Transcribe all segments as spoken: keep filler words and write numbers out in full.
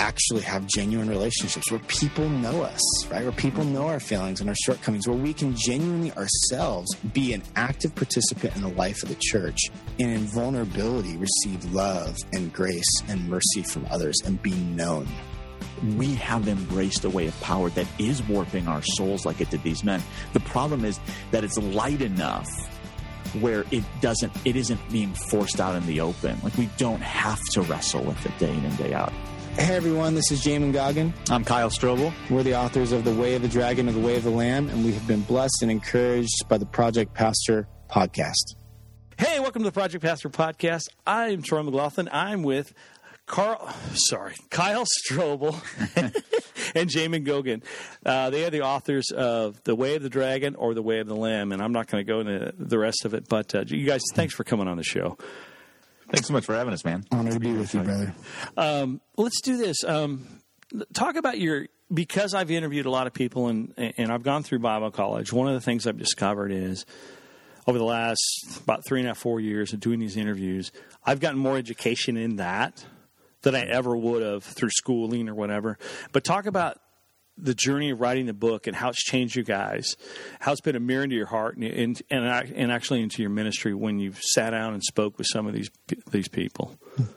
actually have genuine relationships, where people know us, right? Where people know our failings and our shortcomings, where we can genuinely ourselves be an active participant in the life of the church, and in vulnerability receive love and grace and mercy from others and be known. We have embraced a way of power that is warping our souls like it did these men. The problem is that it's light enough where it doesn't, it isn't being forced out in the open. Like, we don't have to wrestle with it day in and day out. Hey everyone, this is Jamin Goggin. I'm Kyle Strobel. We're the authors of The Way of the Dragon and The Way of the Lamb, and we have been blessed and encouraged by the Project Pastor podcast. Hey, welcome to the Project Pastor podcast. I'm Troy McLaughlin. I'm with Carl, sorry, Kyle Strobel and Jamin Goggin. Uh, they are the authors of The Way of the Dragon or The Way of the Lamb, and I'm not going to go into the rest of it, but uh, you guys, thanks for coming on the show. Thanks so much for having us, man. Honored to be with you, brother. Um, let's do this. Um, talk about your, because I've interviewed a lot of people and, and I've gone through Bible college, one of the things I've discovered is over the last about three and a half, four years of doing these interviews, I've gotten more education in that than I ever would have through schooling or whatever. But talk about the journey of writing the book and how it's changed you guys, how it's been a mirror into your heart and and, and actually into your ministry when you've sat down and spoke with some of these these people.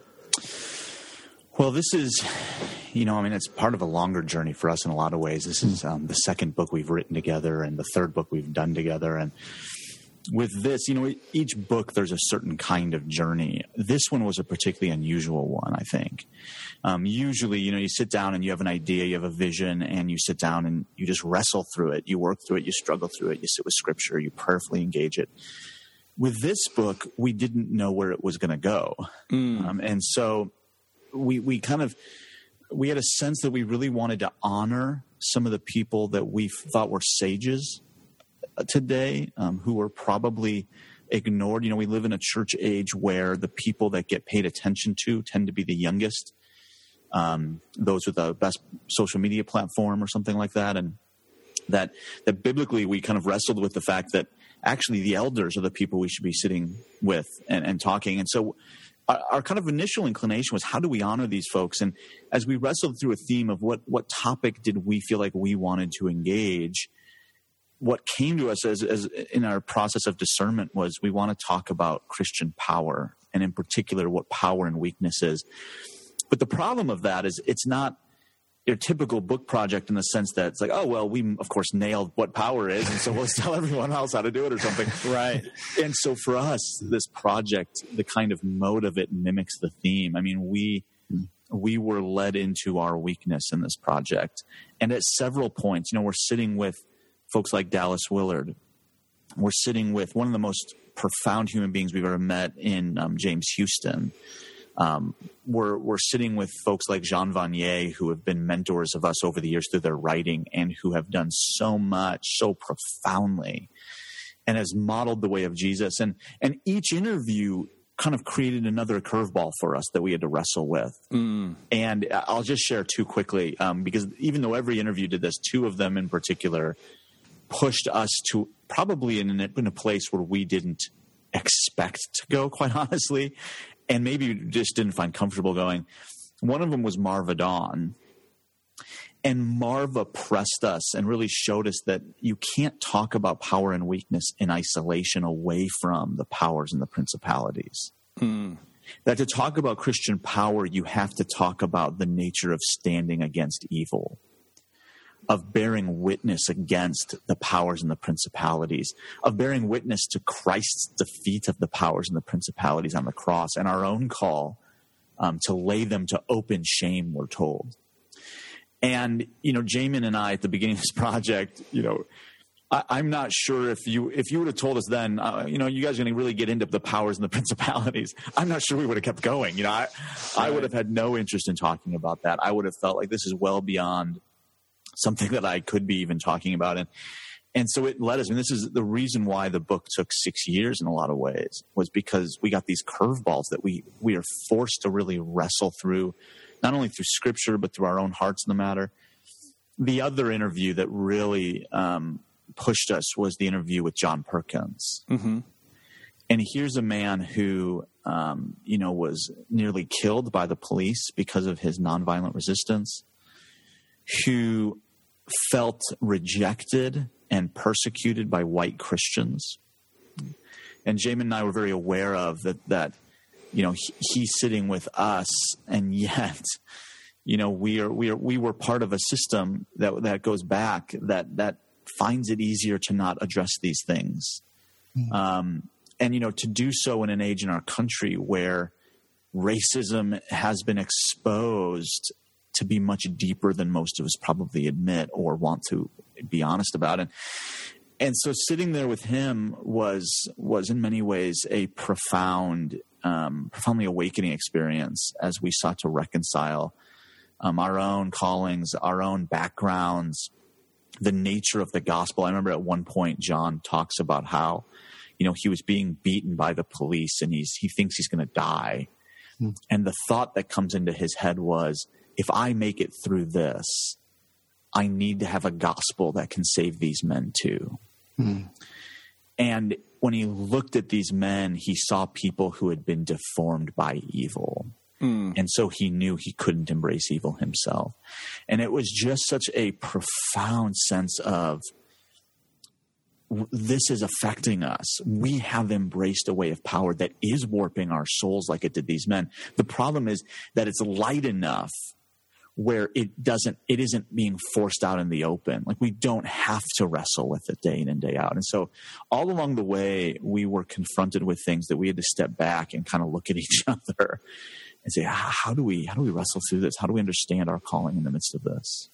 Well, this is, you know, I mean, it's part of a longer journey for us in a lot of ways. This is um, the second book we've written together and the third book we've done together. And with this, you know, each book, there's a certain kind of journey. This one was a particularly unusual one, I think. Um, usually, you know, you sit down and you have an idea, you have a vision, and you sit down and you just wrestle through it. You work through it, you struggle through it, you sit with Scripture, you prayerfully engage it. With this book, we didn't know where it was going to go. Mm. Um, and so we we kind of, we had a sense that we really wanted to honor some of the people that we thought were sages today, um, who are probably ignored. You know, we live in a church age where the people that get paid attention to tend to be the youngest, um, those with the best social media platform or something like that. And that, that biblically we kind of wrestled with the fact that actually the elders are the people we should be sitting with and, and talking. And so our, our kind of initial inclination was, how do we honor these folks? And as we wrestled through a theme of what, what topic did we feel like we wanted to engage, what came to us as, as in our process of discernment was we want to talk about Christian power, and in particular what power and weakness is. But the problem of that is it's not your typical book project in the sense that it's like, oh, well, we, of course, nailed what power is, and so let's tell everyone else how to do it or something. Right. And so for us, this project, the kind of mode of it mimics the theme. I mean, we we were led into our weakness in this project. And at several points, you know, we're sitting with folks like Dallas Willard. We're sitting with one of the most profound human beings we've ever met in um, James Houston. Um, we're we're sitting with folks like Jean Vanier, who have been mentors of us over the years through their writing and who have done so much, so profoundly, and has modeled the way of Jesus. And and each interview kind of created another curveball for us that we had to wrestle with. Mm. And I'll just share two quickly, um, because even though every interview did this, two of them in particular pushed us to probably in a, in a place where we didn't expect to go, quite honestly, and maybe just didn't find comfortable going. One of them was Marva Dawn. And Marva pressed us and really showed us that you can't talk about power and weakness in isolation away from the powers and the principalities. Mm. That to talk about Christian power, you have to talk about the nature of standing against evil, of bearing witness against the powers and the principalities, of bearing witness to Christ's defeat of the powers and the principalities on the cross, and our own call um, to lay them to open shame, we're told. And, you know, Jamin and I at the beginning of this project, you know, I, I'm not sure if you if you would have told us then, uh, you know, you guys are going to really get into the powers and the principalities, I'm not sure we would have kept going. You know, I, I would have had no interest in talking about that. I would have felt like this is well beyond something that I could be even talking about. And and so it led us, and this is the reason why the book took six years in a lot of ways, was because we got these curveballs that we we are forced to really wrestle through, not only through Scripture, but through our own hearts in the matter. The other interview that really um, pushed us was the interview with John Perkins. Mm-hmm. And here's a man who um, you know, was nearly killed by the police because of his nonviolent resistance, who felt rejected and persecuted by white Christians. And Jamin and I were very aware of that, that, you know, he, he's sitting with us, and yet, you know, we are, we are, we were part of a system that, that goes back, that, that finds it easier to not address these things. Mm-hmm. Um, and, you know, to do so in an age in our country where racism has been exposed to be much deeper than most of us probably admit or want to be honest about. And, and so sitting there with him was, was in many ways a profound, um, profoundly awakening experience as we sought to reconcile, um, our own callings, our own backgrounds, the nature of the gospel. I remember at one point, John talks about how, you know, he was being beaten by the police and he's, he thinks he's going to die. Hmm. And the thought that comes into his head was, if I make it through this, I need to have a gospel that can save these men too. Hmm. And when he looked at these men, he saw people who had been deformed by evil. Hmm. And so he knew he couldn't embrace evil himself. And it was just such a profound sense of, this is affecting us. We have embraced a way of power that is warping our souls like it did these men. The problem is that it's light enough where it doesn't, it isn't being forced out in the open. Like, we don't have to wrestle with it day in and day out. And so all along the way, we were confronted with things that we had to step back and kind of look at each other and say, how do we, how do we wrestle through this? How do we understand our calling in the midst of this?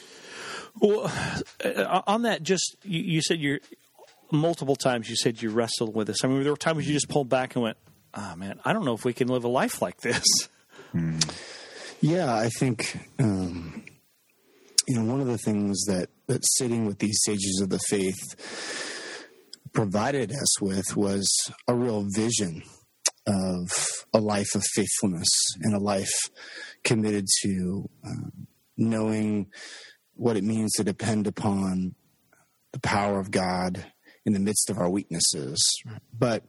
Well, on that, just, you, you said you're, multiple times you said you wrestled with this. I mean, there were times you just pulled back and went, oh man, I don't know if we can live a life like this. Hmm. Yeah, I think, um, you know, one of the things that, that sitting with these sages of the faith provided us with was a real vision of a life of faithfulness and a life committed to um, knowing what it means to depend upon the power of God in the midst of our weaknesses. But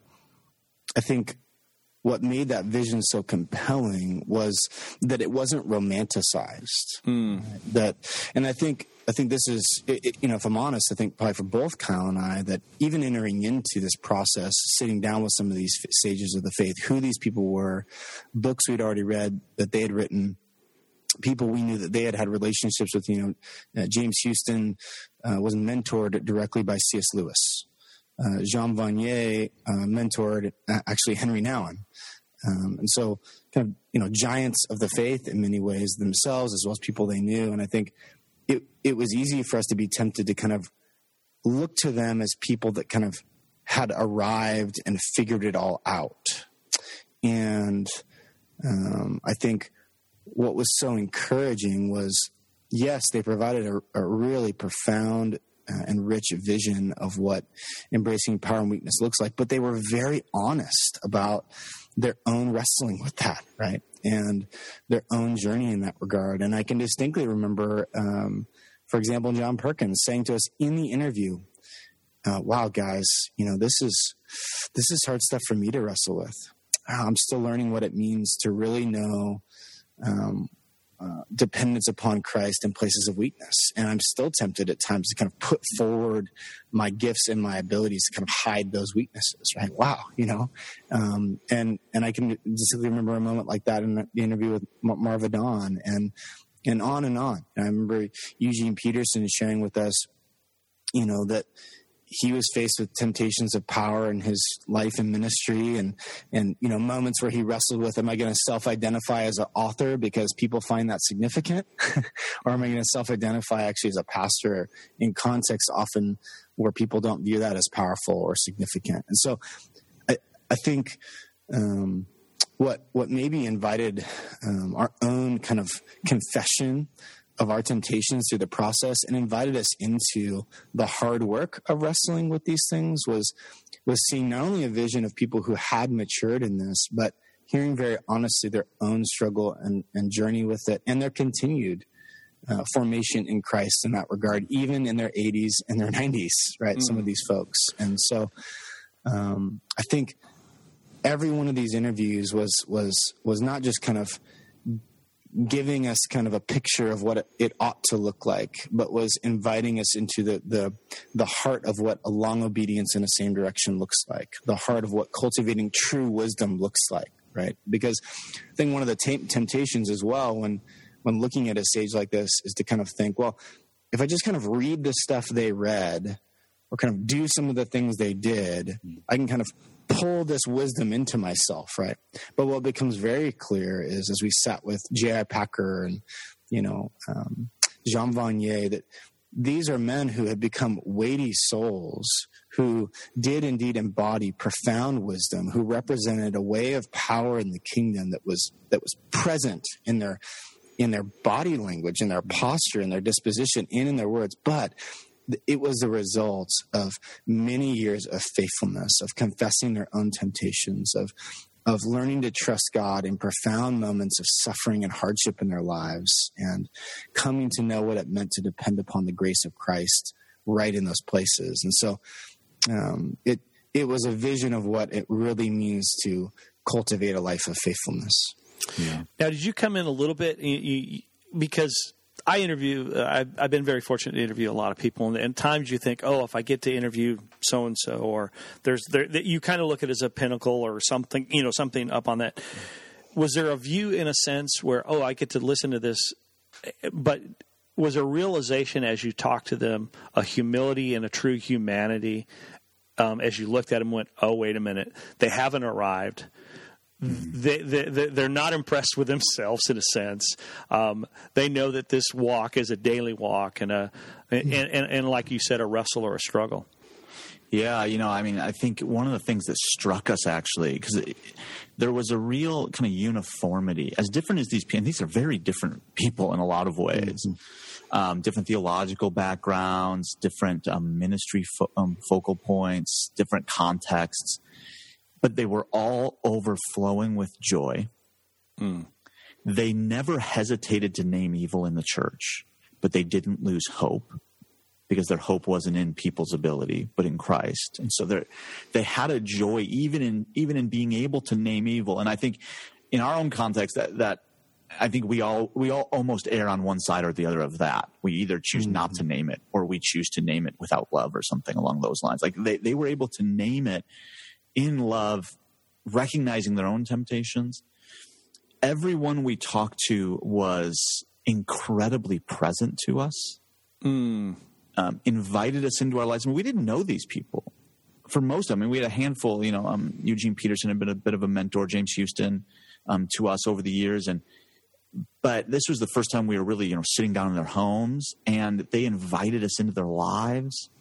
I think what made that vision so compelling was that it wasn't romanticized. Mm. That, and I think, I think this is, it, it, you know, if I'm honest, I think probably for both Kyle and I, that even entering into this process, sitting down with some of these sages of the faith, who these people were, books we'd already read that they had written, people we knew that they had had relationships with, you know, uh, James Houston uh, was mentored directly by C S Lewis. Uh, Jean Vanier uh, mentored uh, actually Henry Nouwen. Um, and so kind of, you know, giants of the faith in many ways themselves, as well as people they knew. And I think it, it was easy for us to be tempted to kind of look to them as people that kind of had arrived and figured it all out. And um, I think what was so encouraging was, yes, they provided a, a really profound uh, and rich vision of what embracing power and weakness looks like, but they were very honest about their own wrestling with that, right? And their own journey in that regard. And I can distinctly remember, um, for example, John Perkins saying to us in the interview, uh, wow, guys, you know, this is, this is hard stuff for me to wrestle with. I'm still learning what it means to really know Um, uh, dependence upon Christ in places of weakness. And I'm still tempted at times to kind of put forward my gifts and my abilities to kind of hide those weaknesses, right? Wow, you know? Um, and, and I can distinctly remember a moment like that in the interview with Marva Dawn, and, and on and on. And I remember Eugene Peterson sharing with us, you know, that he was faced with temptations of power in his life and ministry, and, and, you know, moments where he wrestled with, am I going to self-identify as an author because people find that significant? Or am I going to self-identify actually as a pastor in context often where people don't view that as powerful or significant? And so I, I think, um, what, what maybe invited, um, our own kind of confession of our temptations through the process and invited us into the hard work of wrestling with these things was, was seeing not only a vision of people who had matured in this, but hearing very honestly their own struggle and, and journey with it, and their continued uh, formation in Christ in that regard, even in their eighties and their nineties, right? Mm. Some of these folks. And so um, I think every one of these interviews was was was not just kind of giving us kind of a picture of what it ought to look like, but was inviting us into the the the heart of what a long obedience in the same direction looks like, the heart of what cultivating true wisdom looks like, right? Because I think one of the t- temptations as well when when looking at a stage like this is to kind of think, well, if I just kind of read the stuff they read or kind of do some of the things they did, I can kind of pull this wisdom into myself, right? But what becomes very clear is as we sat with J I Packer and, you know, um, Jean Vanier, that these are men who had become weighty souls who did indeed embody profound wisdom, who represented a way of power in the kingdom that was that was present in their in their body language, in their posture, in their disposition, and in their words, but it was the result of many years of faithfulness, of confessing their own temptations, of of learning to trust God in profound moments of suffering and hardship in their lives, and coming to know what it meant to depend upon the grace of Christ right in those places. And so um, it it was a vision of what it really means to cultivate a life of faithfulness. Yeah. Now, did you come in a little bit you, you, because I interview, uh, I've, I've been very fortunate to interview a lot of people, and, and times you think, oh, if I get to interview so-and-so, or there's, there, you kind of look at it as a pinnacle or something, you know, something up on that. Was there a view in a sense where, oh, I get to listen to this, but was a realization as you talked to them, a humility and a true humanity, um, as you looked at them and went, oh, wait a minute, they haven't arrived. They, they, they're not impressed with themselves in a sense. Um, they know that this walk is a daily walk and, a, and, and, and like you said, a wrestle or a struggle. Yeah, you know, I mean, I think one of the things that struck us actually, because there was a real kind of uniformity, as different as these people, and these are very different people in a lot of ways, mm-hmm. um, different theological backgrounds, different um, ministry fo- um, focal points, different contexts. But they were all overflowing with joy. Mm. They never hesitated to name evil in the church, but they didn't lose hope because their hope wasn't in people's ability, but in Christ. And so they they had a joy even in even in being able to name evil. And I think in our own context, that that I think we all we all almost err on one side or the other of that. We either choose mm-hmm. not to name it, or we choose to name it without love, or something along those lines. Like they they were able to name it in love, recognizing their own temptations. Everyone we talked to was incredibly present to us, mm. um, invited us into our lives. I mean, we didn't know these people. For most of them, I mean, we had a handful, you know, um, Eugene Peterson had been a bit of a mentor, James Houston, um, to us over the years. And, but this was the first time we were really, you know, sitting down in their homes, and they invited us into their lives.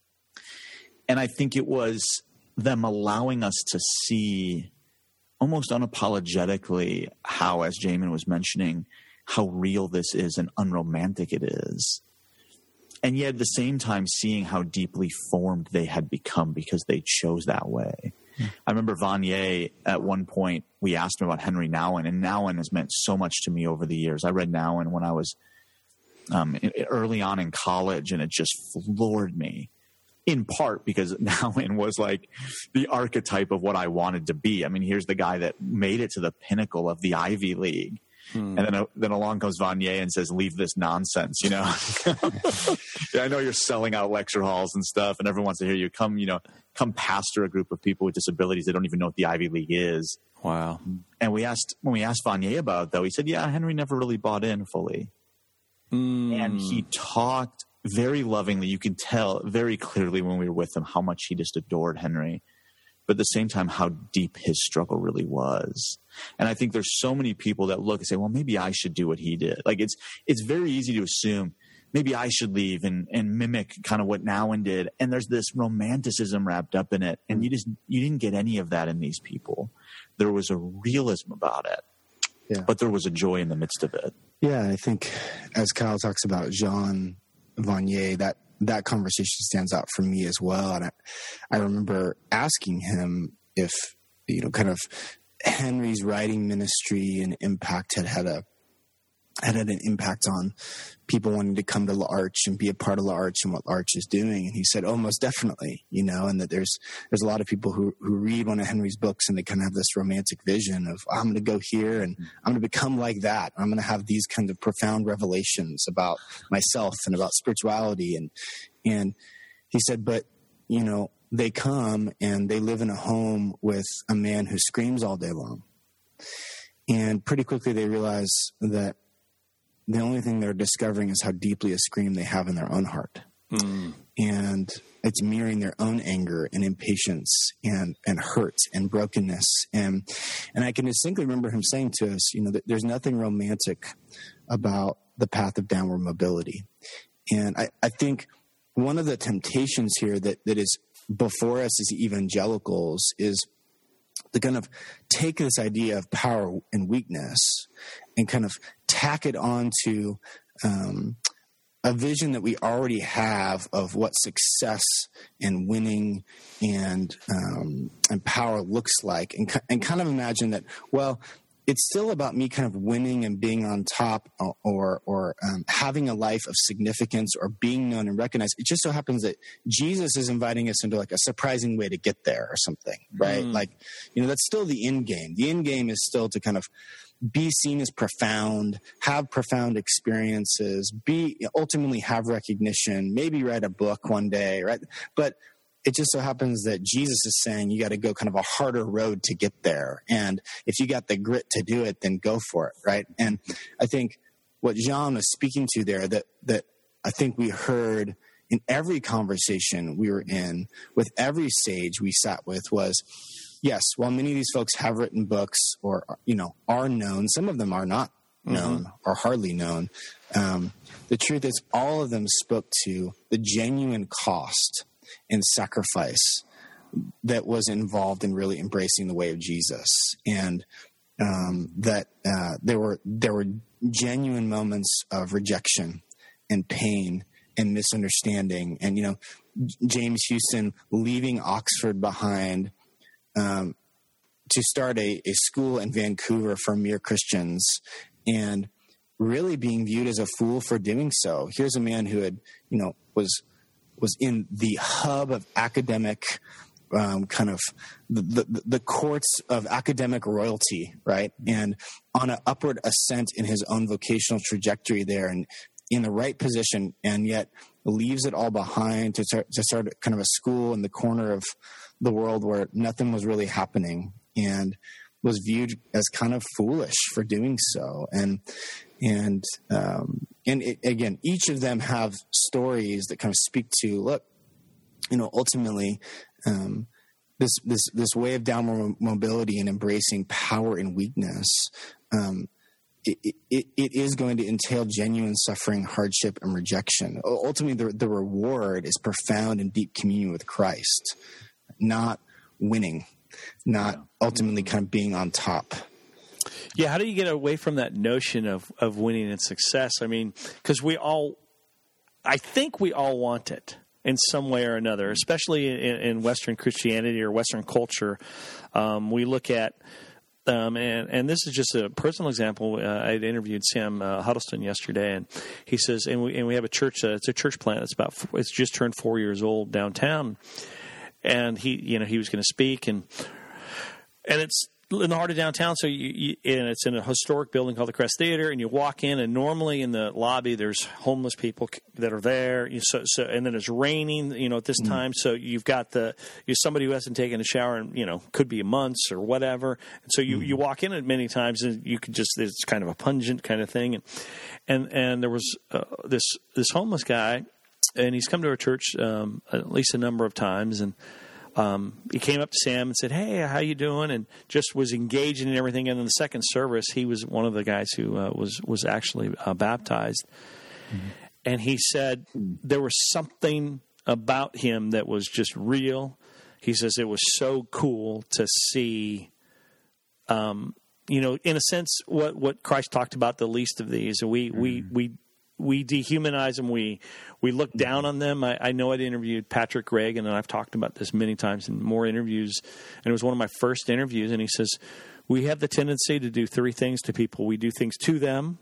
And I think it was them allowing us to see almost unapologetically how, as Jamin was mentioning, how real this is and unromantic it is. And yet at the same time seeing how deeply formed they had become because they chose that way. Mm. I remember Vanier at one point, we asked him about Henry Nouwen, and Nouwen has meant so much to me over the years. I read Nouwen when I was um, early on in college, and it just floored me. In part because Nouwen was like the archetype of what I wanted to be. I mean, here's the guy that made it to the pinnacle of the Ivy League. Hmm. And then, uh, then along comes Vanier and says, leave this nonsense, you know. Yeah, I know you're selling out lecture halls and stuff, and everyone wants to hear you. Come, you know, come pastor a group of people with disabilities that don't even know what the Ivy League is. Wow. And we asked, when we asked Vanier about it, though, he said, yeah, Henry never really bought in fully. Hmm. And he talked very lovingly. You can tell very clearly when we were with him how much he just adored Henry, but at the same time how deep his struggle really was. And I think there's so many people that look and say, well, maybe I should do what he did. Like it's it's very easy to assume maybe I should leave and, and mimic kind of what Nouwen did. And there's this romanticism wrapped up in it. And you just you didn't get any of that in these people. There was a realism about it, yeah. But there was a joy in the midst of it. Yeah, I think as Kyle talks about Jean Vanier, that that conversation stands out for me as well. And I, I remember asking him if, you know, kind of Henry's writing ministry and impact had had a had had an impact on people wanting to come to L'Arche and be a part of L'Arche and what L'Arche is doing. And he said, oh, most definitely, you know, and that there's there's a lot of people who, who read one of Henry's books and they kind of have this romantic vision of, oh, I'm going to go here and I'm going to become like that. I'm going to have these kind of profound revelations about myself and about spirituality. And and he said, but, you know, they come and they live in a home with a man who screams all day long. And pretty quickly they realize that the only thing they're discovering is how deeply a scream they have in their own heart. Mm. And it's mirroring their own anger and impatience and, and hurt and brokenness. And, and I can distinctly remember him saying to us, you know, that there's nothing romantic about the path of downward mobility. And I, I think one of the temptations here that, that is before us as evangelicals is to kind of take this idea of power and weakness and kind of tack it onto um, a vision that we already have of what success and winning and um, and power looks like, and and kind of imagine that, well, it's still about me kind of winning and being on top, or or, or um, having a life of significance or being known and recognized. It just so happens that Jesus is inviting us into like a surprising way to get there or something, right? Mm. Like, you know, that's still the end game. The end game is still to kind of be seen as profound, have profound experiences, be ultimately have recognition, maybe write a book one day, right? But it just so happens that Jesus is saying you got to go kind of a harder road to get there. And if you got the grit to do it, then go for it, right? And I think what Jean was speaking to there, that that I think we heard in every conversation we were in, with every sage we sat with, was, yes, while many of these folks have written books or, you know, are known, some of them are not known mm-hmm. or hardly known. Um, the truth is all of them spoke to the genuine cost and sacrifice that was involved in really embracing the way of Jesus. And um, that uh, there were there were genuine moments of rejection and pain and misunderstanding. And, you know, James Houston leaving Oxford behind um, to start a, a school in Vancouver for mere Christians, and really being viewed as a fool for doing so. Here's a man who had, you know, was was in the hub of academic, um, kind of the, the, the courts of academic royalty, right? And on an upward ascent in his own vocational trajectory there, and in the right position, and yet leaves it all behind to start, to start kind of a school in the corner of the world where nothing was really happening, and was viewed as kind of foolish for doing so. And And, um, and it, again, each of them have stories that kind of speak to, look, you know, ultimately, um, this, this, this way of downward mobility and embracing power and weakness, um, it, it, it is going to entail genuine suffering, hardship, and rejection. Ultimately, the, the reward is profound and deep communion with Christ, not winning, not ultimately kind of being on top. Yeah, how do you get away from that notion of, of winning and success? I mean, because we all, I think we all want it in some way or another, especially in, in Western Christianity or Western culture. Um, we look at, um, and, and this is just a personal example. Uh, I had interviewed Sam uh, Huddleston yesterday, and he says, and we and we have a church. Uh, it's a church plant. It's about it's just turned four years old downtown, and he, you know, he was going to speak, and and it's in the heart of downtown, so you, you, and it's in a historic building called the Crest Theater, and you walk in, and normally in the lobby there's homeless people that are there. You, so, so, and then it's raining, you know, at this mm. time, so you've got the you're somebody who hasn't taken a shower in, you know, could be months or whatever. And so you, mm. you walk in it many times, and you could just it's kind of a pungent kind of thing, and and and there was uh, this this homeless guy, and he's come to our church um, at least a number of times, and. Um, he came up to Sam and said, "Hey, how you doing?" And just was engaging in everything. And in the second service, he was one of the guys who uh, was was actually uh, baptized. Mm-hmm. And he said there was something about him that was just real. He says it was so cool to see, um, you know, in a sense, what, what Christ talked about, the least of these. We mm-hmm. we we. We dehumanize them. We we look down on them. I, I know I'd interviewed Patrick Reagan, and I've talked about this many times in more interviews. And it was one of my first interviews. And he says, we have the tendency to do three things to people. We do things to them,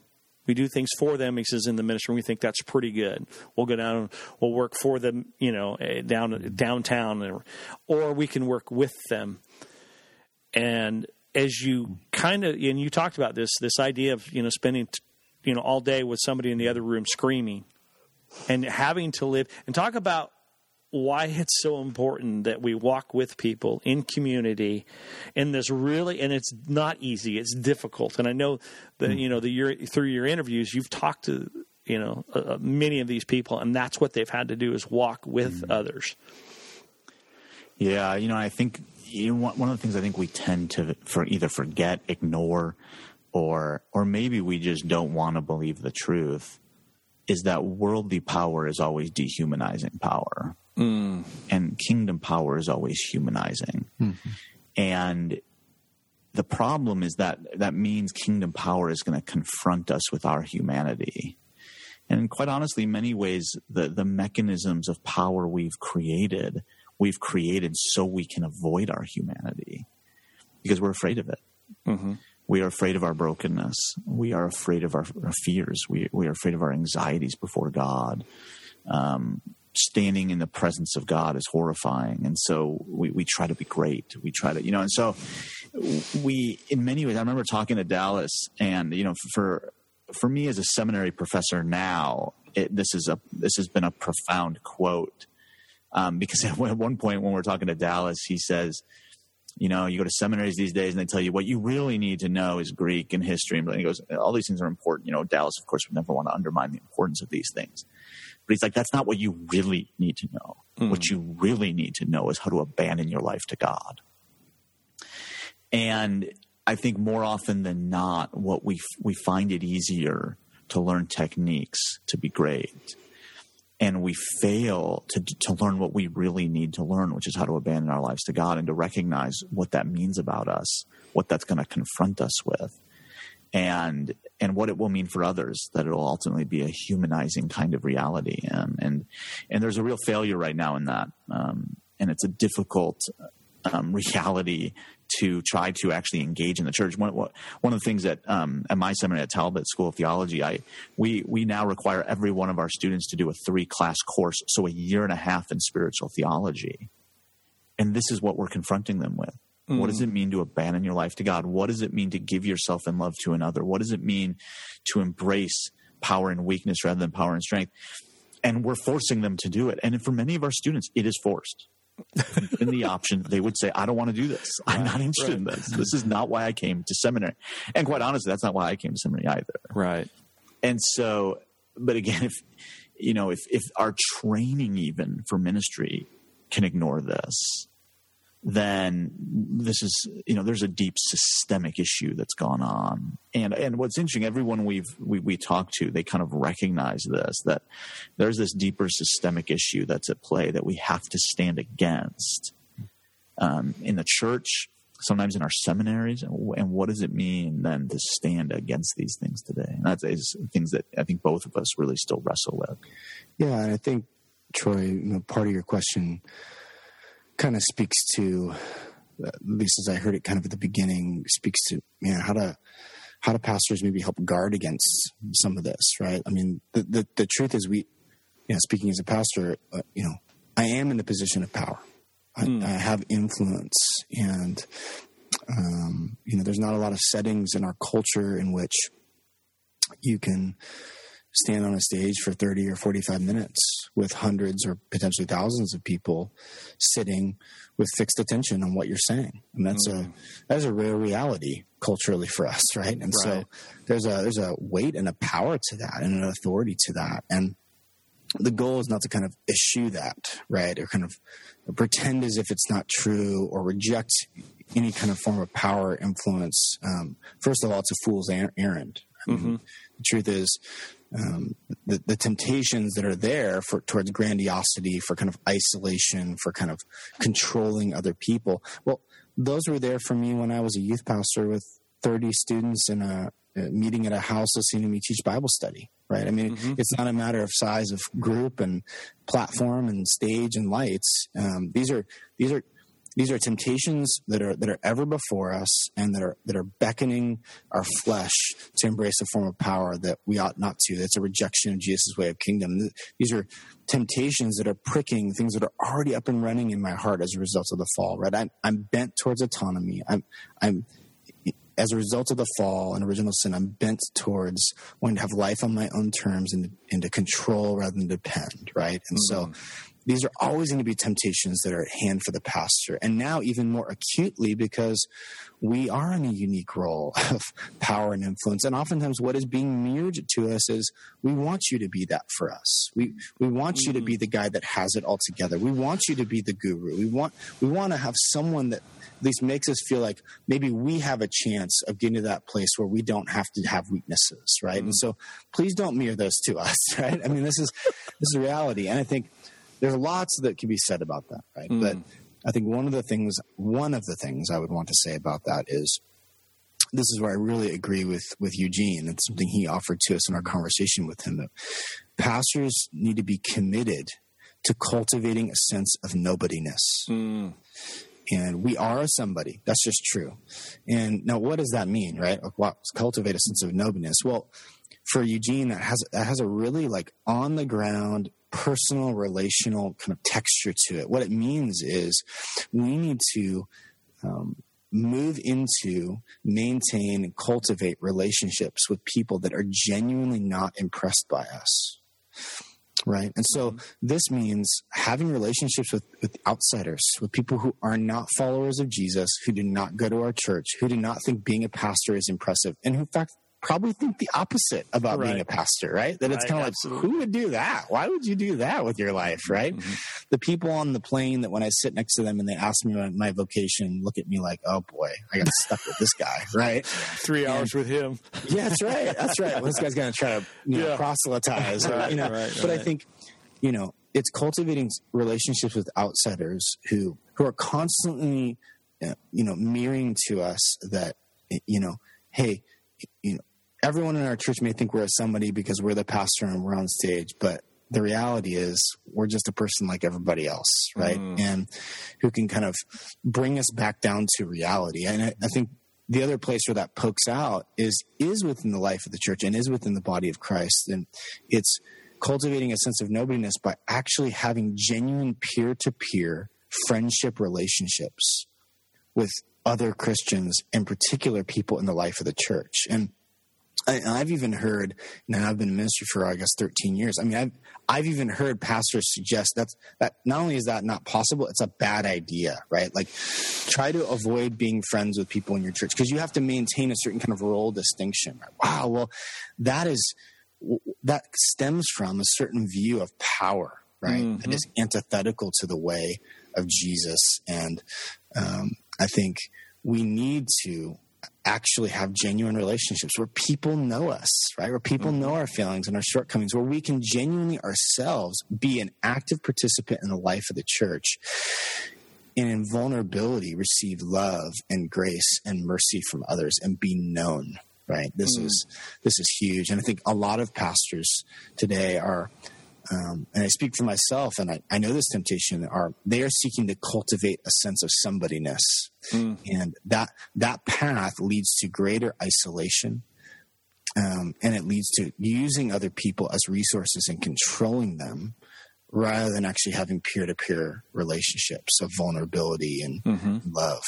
We do things for them, he says, in the ministry. We think that's pretty good. We'll go down and we'll work for them, you know, down downtown, or we can work with them. And as you kind of, and you talked about this, this idea of, you know, spending, you know, all day with somebody in the other room screaming and having to live, and talk about why it's so important that we walk with people in community in this really, and it's not easy, it's difficult. And I know that, you know, the year, through your interviews, you've talked to, you know, uh, many of these people, and that's what they've had to do is walk with mm-hmm. others. Yeah. You know, I think you know, one of the things I think we tend to for either forget, ignore, or, or maybe we just don't want to believe the truth is that worldly power is always dehumanizing power. Mm. And kingdom power is always humanizing. Mm-hmm. And the problem is that that means kingdom power is going to confront us with our humanity. And quite honestly, in many ways, the, the mechanisms of power we've created, we've created so we can avoid our humanity because we're afraid of it. Mm-hmm. We are afraid of our brokenness. We are afraid of our, our fears. We, we are afraid of our anxieties before God. Um, standing in the presence of God is horrifying. And so we, we try to be great. We try to, you know, and so we, in many ways, I remember talking to Dallas and, you know, for, for me as a seminary professor now, it, this is a, this has been a profound quote. Um, because at one point when we're talking to Dallas, he says, you know, you go to seminaries these days and they tell you what you really need to know is Greek and history. And he goes, all these things are important. You know, Dallas, of course, would never want to undermine the importance of these things. But he's like, that's not what you really need to know. Mm. What you really need to know is how to abandon your life to God. And I think more often than not, what we we find it easier to learn techniques to be great. And we fail to to learn what we really need to learn, which is how to abandon our lives to God and to recognize what that means about us, what that's going to confront us with, and and what it will mean for others, that it will ultimately be a humanizing kind of reality. And and, and there's a real failure right now in that. Um, and it's a difficult um, reality to try to actually engage in the church. One, one of the things that um, at my seminary at Talbot School of Theology, I we we now require every one of our students to do a three-class course, so a year and a half in spiritual theology. And this is what we're confronting them with. Mm. What does it mean to abandon your life to God? What does it mean to give yourself in love to another? What does it mean to embrace power and weakness rather than power and strength? And we're forcing them to do it. And for many of our students, it is forced. In the option, they would say, I don't want to do this. I'm right, not interested right. in this. This is not why I came to seminary. And quite honestly, that's not why I came to seminary either. Right. And so, but again, if, you know, if, if our training even for ministry can ignore this, then this is, you know, there's a deep systemic issue that's gone on. And and what's interesting, everyone we've we, we talked to, they kind of recognize this, that there's this deeper systemic issue that's at play that we have to stand against um, in the church, sometimes in our seminaries. And, and what does it mean then to stand against these things today? And that's is things that I think both of us really still wrestle with. Yeah, and I think, Troy, you know, part of your question kind of speaks to, at least as I heard it kind of at the beginning, speaks to, you know, how to how do pastors maybe help guard against some of this, right? I mean, the the, the truth is, we, you know, speaking as a pastor, uh, you know, I am in the position of power. I, mm. I have influence, and um, you know, there's not a lot of settings in our culture in which you can stand on a stage for thirty or forty-five minutes with hundreds or potentially thousands of people sitting with fixed attention on what you're saying. And that's mm. a, that's a rare reality culturally for us. Right. And right. so there's a, there's a weight and a power to that and an authority to that. And the goal is not to kind of eschew that, right? Or kind of pretend as if it's not true or reject any kind of form of power influence. Um, first of all, it's a fool's errand. I mean, mm-hmm. The truth is, um, the, the temptations that are there for towards grandiosity, for kind of isolation, for kind of controlling other people. Well, those were there for me when I was a youth pastor with thirty students in a, a meeting at a house listening to me teach Bible study, right? I mean, mm-hmm. it's not a matter of size of group and platform and stage and lights. Um, these are, these are, these are temptations that are that are ever before us, and that are that are beckoning our flesh to embrace a form of power that we ought not to. That's a rejection of Jesus' way of kingdom. These are temptations that are pricking things that are already up and running in my heart as a result of the fall. Right? I'm I'm bent towards autonomy. I'm I'm as a result of the fall and original sin, I'm bent towards wanting to have life on my own terms and, and to control rather than depend, right? And mm-hmm. so these are always going to be temptations that are at hand for the pastor. And now even more acutely because we are in a unique role of power and influence. And oftentimes what is being mirrored to us is, we want you to be that for us. We we want mm-hmm. you to be the guy that has it all together. We want you to be the guru. We want we want to have someone that at least makes us feel like maybe we have a chance of getting to that place where we don't have to have weaknesses, right? Mm-hmm. And so please don't mirror those to us, right? I mean, this is this is reality. And I think there's lots that can be said about that, right? Mm. But I think one of the things, one of the things I would want to say about that is, this is where I really agree with, with Eugene. It's something he offered to us in our conversation with him, that pastors need to be committed to cultivating a sense of nobodiness. Mm. And we are somebody. That's just true. And now what does that mean, right? Well, cultivate a sense of nobodiness. Well, for Eugene, that has, that has a really like on the ground, personal, relational kind of texture to it. What it means is we need to um, move into, maintain, and cultivate relationships with people that are genuinely not impressed by us. Right. And so this means having relationships with, with outsiders, with people who are not followers of Jesus, who do not go to our church, who do not think being a pastor is impressive, and who in fact probably think the opposite about right. being a pastor, right? That right, it's kind of like, who would do that? Why would you do that with your life, right? Mm-hmm. The people on the plane that when I sit next to them and they ask me my, my vocation, look at me like, oh boy, I got stuck with this guy, right? Three and, hours with him. Yeah, that's right. That's right. Well, this guy's going to try to you know, yeah. proselytize, right, you know. Right, but right. I think, you know, it's cultivating relationships with outsiders who who are constantly, you know, mirroring to us that, you know, hey, you know, everyone in our church may think we're somebody because we're the pastor and we're on stage, but the reality is we're just a person like everybody else, right? Mm. And who can kind of bring us back down to reality. And I, I think the other place where that pokes out is is within the life of the church and is within the body of Christ. And it's cultivating a sense of nobodiness by actually having genuine peer-to-peer friendship relationships with other Christians, in particular people in the life of the church. And I, I've even heard, now I've been in ministry for, I guess, thirteen years. I mean, I've, I've even heard pastors suggest that's, that not only is that not possible, it's a bad idea, right? Like, try to avoid being friends with people in your church because you have to maintain a certain kind of role distinction. Right? Wow, well, that is, that stems from a certain view of power, right? Mm-hmm. That is antithetical to the way of Jesus. And um, I think we need to actually have genuine relationships where people know us, right? Where people know our failings and our shortcomings, where we can genuinely ourselves be an active participant in the life of the church, and in vulnerability receive love and grace and mercy from others and be known, right? This mm. is this is huge. And I think a lot of pastors today are, um, and I speak for myself, and I, I know this temptation, are they are seeking to cultivate a sense of somebodyness. Mm. And that that path leads to greater isolation, um, and it leads to using other people as resources and controlling them rather than actually having peer-to-peer relationships of vulnerability and mm-hmm. love.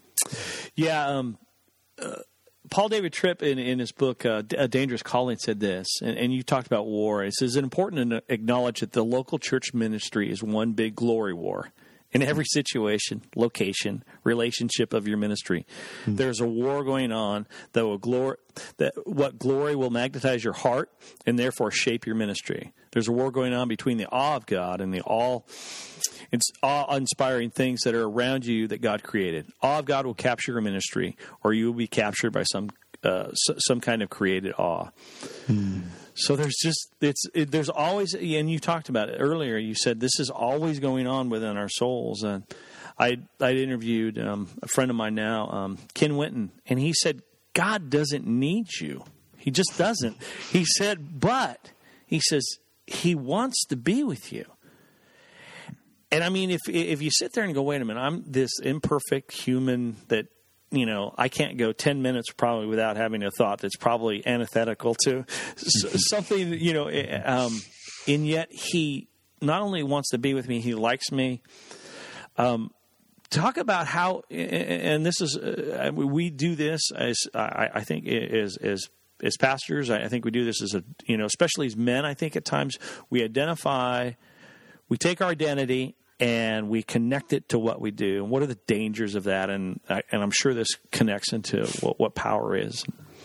Yeah, um, uh, Paul David Tripp in, in his book, uh, A Dangerous Calling, said this, and, and you talked about war. It says, it's important to acknowledge that the local church ministry is one big glory war. In every situation, location, relationship of your ministry, mm-hmm. there's a war going on that will glory, that what glory will magnetize your heart and therefore shape your ministry. There's a war going on between the awe of God and the all, it's awe-inspiring things that are around you that God created. Awe of God will capture your ministry, or you will be captured by some uh, some kind of created awe. Mm. So there's just, it's, it, there's always, and you talked about it earlier, you said this is always going on within our souls. And I, I interviewed um, a friend of mine now, um, Ken Winton, and he said, God doesn't need you. He just doesn't. He said, but he says, he wants to be with you. and I mean, if if you sit there and go, wait a minute, I'm this imperfect human that, you know, I can't go ten minutes probably without having a thought that's probably antithetical to something, you know, um, and yet he not only wants to be with me, he likes me. Um, talk about how, and this is, uh, we do this as, I, I think, as, as, as pastors. I think we do this as a, you know, especially as men, I think at times we identify, we take our identity and we connect it to what we do. And what are the dangers of that? And and I'm sure this connects into what, what power is.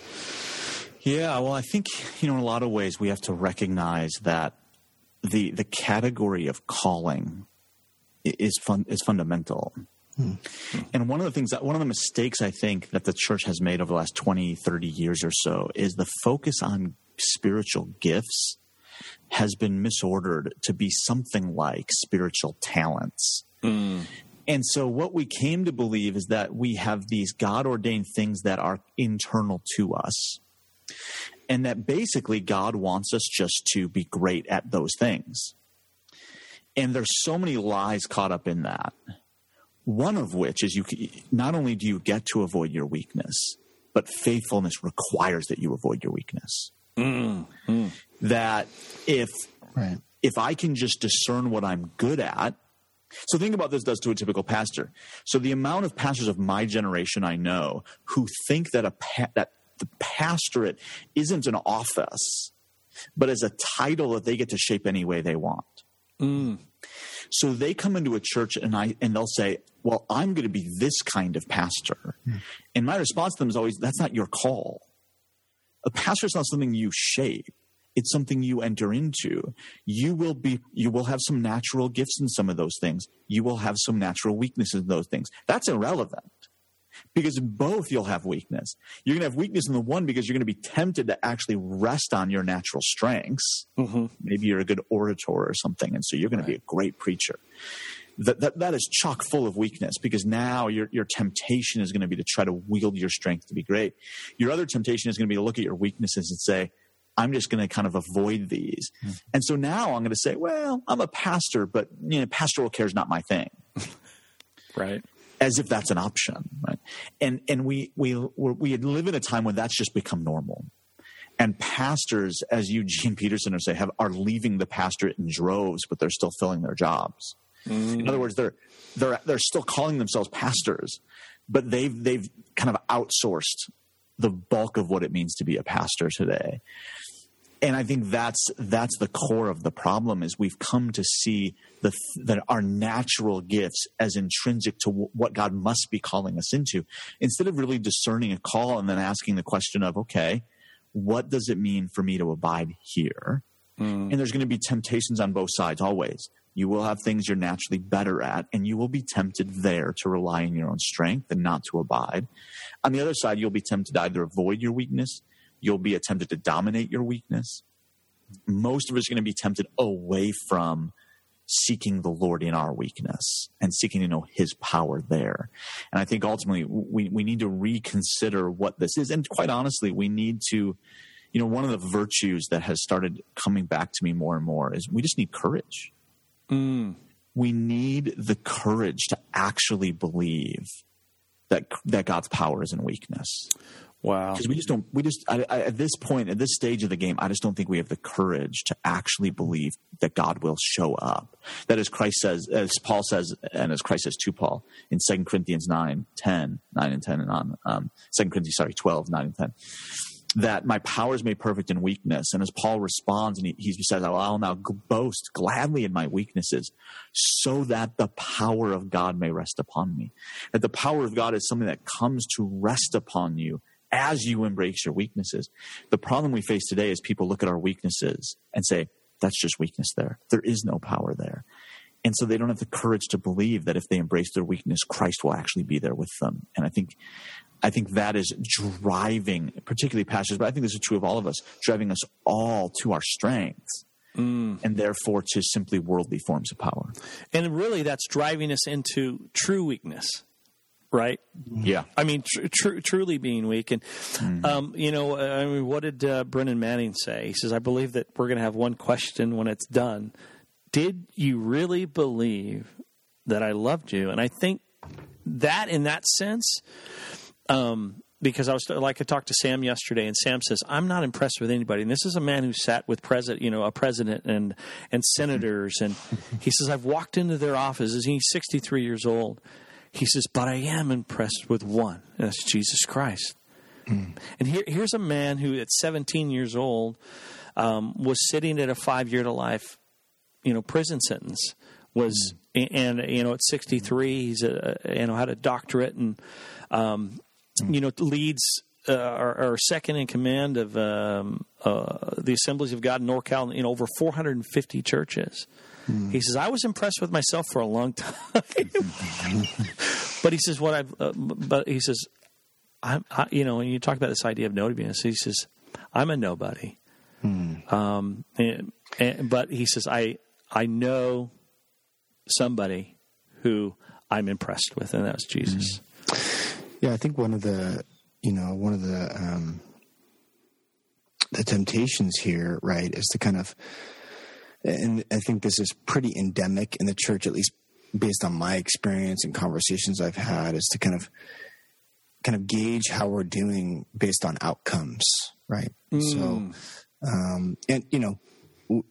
Yeah, well, I think, you know, in a lot of ways we have to recognize that the the category of calling is fun, is fundamental. Hmm. And one of the things that one of the mistakes I think that the church has made over the last twenty, thirty years or so is the focus on spiritual gifts has been misordered to be something like spiritual talents. Mm. And so what we came to believe is that we have these God-ordained things that are internal to us, and that basically God wants us just to be great at those things. And there's so many lies caught up in that. One of which is you not only do you get to avoid your weakness, but faithfulness requires that you avoid your weakness. Mm, mm. That if right. if I can just discern what I'm good at, so think about this does to a typical pastor. So the amount of pastors of my generation I know who think that a pa- that the pastorate isn't an office, but as a title that they get to shape any way they want. Mm. So they come into a church and I and they'll say, "Well, I'm going to be this kind of pastor," mm. and my response to them is always, "That's not your call. A pastor is not something you shape. It's something you enter into. You will be, you will have some natural gifts in some of those things. You will have some natural weaknesses in those things. That's irrelevant because in both you'll have weakness. You're going to have weakness in the one because you're going to be tempted to actually rest on your natural strengths. Mm-hmm. Maybe you're a good orator or something, and so you're going right. to be a great preacher. That, that that is chock full of weakness because now your your temptation is going to be to try to wield your strength to be great. Your other temptation is going to be to look at your weaknesses and say, I'm just going to kind of avoid these. Mm. And so now I'm going to say, well, I'm a pastor, but you know, pastoral care is not my thing. Right. As if that's an option. Right. And and we we we live in a time when that's just become normal. And pastors, as Eugene Peterson would say, have are leaving the pastorate in droves, but they're still filling their jobs. Mm. In other words, they're they're they're still calling themselves pastors, but they've they've kind of outsourced the bulk of what it means to be a pastor today. And I think that's that's the core of the problem is we've come to see the that our natural gifts as intrinsic to w- what God must be calling us into, instead of really discerning a call and then asking the question of, okay, what does it mean for me to abide here? Mm. And there's going to be temptations on both sides always. You will have things you're naturally better at, and you will be tempted there to rely on your own strength and not to abide. On the other side, you'll be tempted to either avoid your weakness, you'll be tempted to dominate your weakness. Most of us are going to be tempted away from seeking the Lord in our weakness and seeking to know his power there. And I think ultimately we, we need to reconsider what this is. And quite honestly, we need to, you know, one of the virtues that has started coming back to me more and more is we just need courage. Mm. We need the courage to actually believe that that God's power is in weakness. Wow. Because we just don't, we just, I, I, at this point, at this stage of the game, I just don't think we have the courage to actually believe that God will show up. That as Christ says, as Paul says, and as Christ says to Paul in Second Corinthians nine, ten, nine and ten and on, um, Second Corinthians, sorry, twelve, nine and ten. That my power is made perfect in weakness. And as Paul responds, and he, he says, I'll now boast gladly in my weaknesses so that the power of God may rest upon me. That the power of God is something that comes to rest upon you as you embrace your weaknesses. The problem we face today is people look at our weaknesses and say, that's just weakness there. There is no power there. And so they don't have the courage to believe that if they embrace their weakness, Christ will actually be there with them. And I think I think that is driving, particularly pastors, but I think this is true of all of us, driving us all to our strengths mm. and therefore to simply worldly forms of power. And really that's driving us into true weakness, right? Yeah. I mean, tr- tr- truly being weak. And, mm-hmm. um, you know, I mean, what did uh, Brennan Manning say? He says, I believe that we're going to have one question when it's done. did you really believe that I loved you? And I think that in that sense, um, because I was like I talked to Sam yesterday, and Sam says, I'm not impressed with anybody. And this is a man who sat with president, you know, a president and and senators. And he says, I've walked into their offices. He's sixty-three years old. He says, but I am impressed with one, and that's Jesus Christ. Mm. And here, here's a man who at seventeen years old um, was sitting at a five-year to life, you know, prison sentence. Was mm. and, and you know at sixty-three, he's a you know had a doctorate and um, mm. you know leads uh, or, or second in command of um, uh, the Assemblies of God in NorCal in you know, over four hundred fifty churches. Mm. He says, I was impressed with myself for a long time, but he says what I've uh, but he says. I'm, I, you know, when you talk about this idea of nobodiness, he says, I'm a nobody. Hmm. Um, and, and, but he says, I I know somebody who I'm impressed with, and that's Jesus. Yeah, I think one of the, you know, one of the um, the temptations here, right, is to kind of, and I think this is pretty endemic in the church, at least based on my experience and conversations I've had, is to kind of kind of gauge how we're doing based on outcomes, right? Mm. So, um, and, you know, w-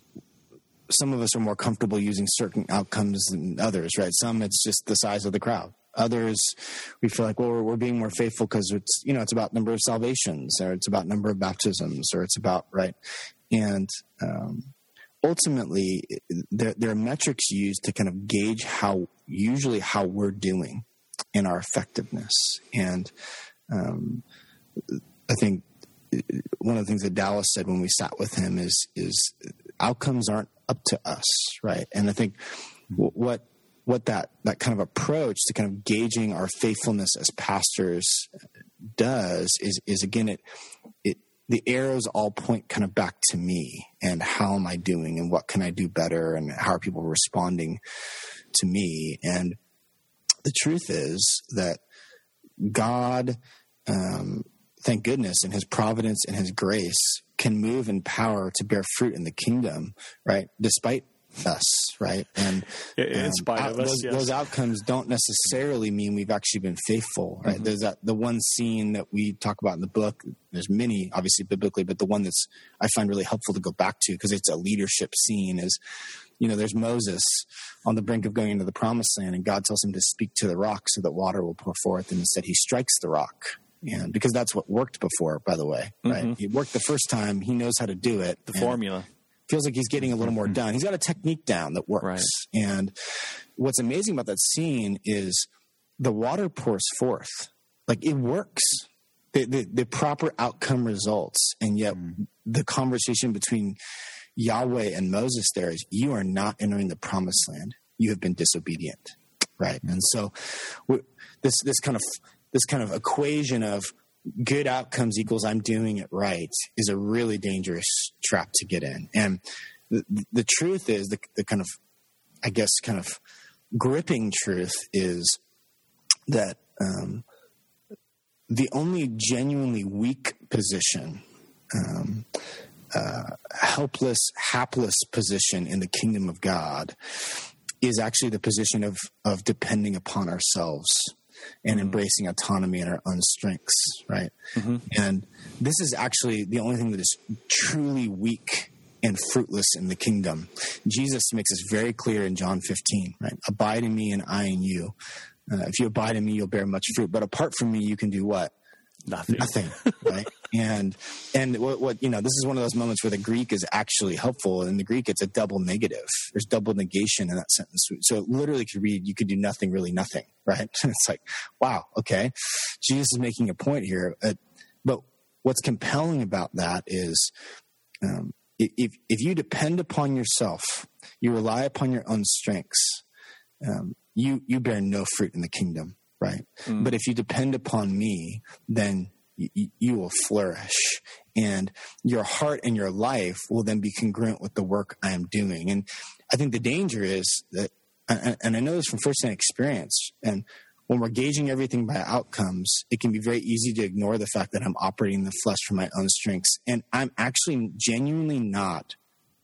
some of us are more comfortable using certain outcomes than others, right? Some, it's just the size of the crowd. Others, we feel like, well, we're, we're being more faithful because it's, you know, it's about number of salvations, or it's about number of baptisms, or it's about, right? And um, ultimately, there, there are metrics used to kind of gauge how, usually how we're doing in our effectiveness. And um, I think one of the things that Dallas said when we sat with him is, is outcomes aren't up to us, right? And I think what what that, that kind of approach to kind of gauging our faithfulness as pastors does is, is again, it it the arrows all point kind of back to me, and how am I doing, and what can I do better, and how are people responding to me. And the truth is that God, um, thank goodness, in his providence and his grace, can move in power to bear fruit in the kingdom, right? Despite us, right? And in um, spite out, of us, those, yes. those outcomes don't necessarily mean we've actually been faithful, right? Mm-hmm. There's that the one scene that we talk about in the book. There's many, obviously, biblically, but the one that's I find really helpful to go back to, because it's a leadership scene, is, you know, there's Moses on the brink of going into the promised land, and God tells him to speak to the rock so that water will pour forth. And instead he strikes the rock. And because that's what worked before, by the way, right? Mm-hmm. It worked the first time. He knows how to do it. The formula. Feels like he's getting a little more done. He's got a technique down that works. Right. And what's amazing about that scene is the water pours forth. Like, it works. The, the, the proper outcome results. And yet mm. the conversation between Yahweh and Moses there is, you are not entering the promised land. You have been disobedient. Right. And so this, this kind of, this kind of equation of good outcomes equals I'm doing it right is a really dangerous trap to get in. And the, the truth is, the, the kind of, I guess, kind of gripping truth is that um, the only genuinely weak position, um, uh, helpless, hapless position in the kingdom of God is actually the position of, of depending upon ourselves and mm-hmm. embracing autonomy in our own strengths, right? Mm-hmm. And this is actually the only thing that is truly weak and fruitless in the kingdom. Jesus makes this very clear in John fifteen, right? Abide in me and I in you. Uh, if you abide in me, you'll bear much fruit. But apart from me, you can do what? Nothing. Nothing, right? and and what, what, you know, this is one of those moments where the Greek is actually helpful. In the Greek, it's a double negative. There's double negation in that sentence. So it literally could read, you could do nothing, really nothing, right? And it's like, wow, okay. Jesus is making a point here. Uh, but what's compelling about that is um, if, if you depend upon yourself, you rely upon your own strengths, um, you, you bear no fruit in the kingdom. Right. Mm. But if you depend upon me, then y- you will flourish, and your heart and your life will then be congruent with the work I am doing. And I think the danger is that, and I know this from firsthand experience, and when we're gauging everything by outcomes, it can be very easy to ignore the fact that I'm operating in the flesh from my own strengths. And I'm actually genuinely not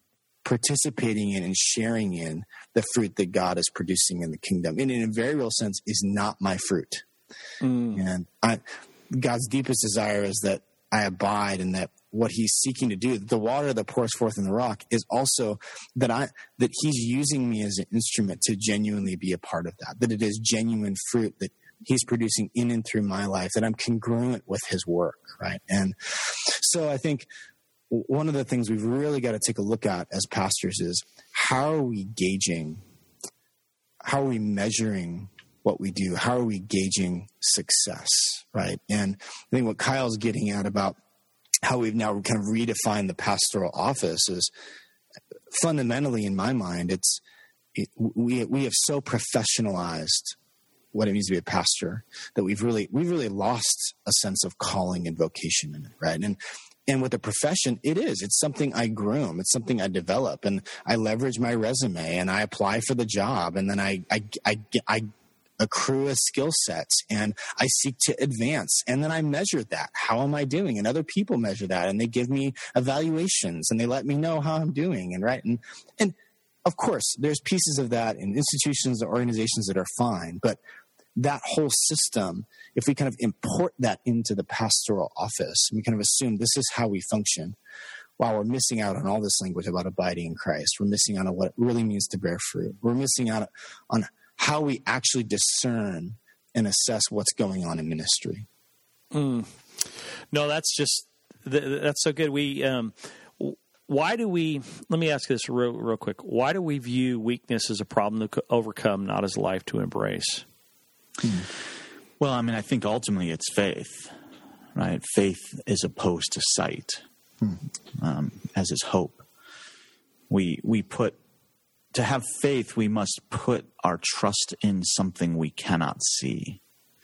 participating in and sharing in the fruit that God is producing in the kingdom. And in a very real sense is not my fruit. Mm. And I, God's deepest desire is that I abide and that what he's seeking to do, the water that pours forth in the rock, is also that I that he's using me as an instrument to genuinely be a part of that, that it is genuine fruit that he's producing in and through my life, that I'm congruent with his work, right? And so I think one of the things we've really got to take a look at as pastors is how are we gauging, how are we measuring what we do? How are we gauging success, right? And I think what Kyle's getting at about how we've now kind of redefined the pastoral office is fundamentally, in my mind, it's it, we we have so professionalized what it means to be a pastor that we've really we've really lost a sense of calling and vocation in it, right? And and with the profession, it is. It's something I groom. It's something I develop, and I leverage my resume, and I apply for the job, and then I I I, I accrue a skill set, and I seek to advance, and then I measure that. How am I doing? And other people measure that, and they give me evaluations, and they let me know how I'm doing, and right and and of course, there's pieces of that in institutions or organizations that are fine, but that whole system, if we kind of import that into the pastoral office, and we kind of assume this is how we function, wow, we're missing out on all this language about abiding in Christ. We're missing out on what it really means to bear fruit. We're missing out on how we actually discern and assess what's going on in ministry. Mm. No, that's just, that's so good. We, um, why do we, let me ask this real, real quick. Why do we view weakness as a problem to overcome, not as a life to embrace? Hmm. Well, I mean, I think ultimately it's faith, right? Faith is opposed to sight, hmm. um, as is hope. We, we put, to have faith, we must put our trust in something we cannot see.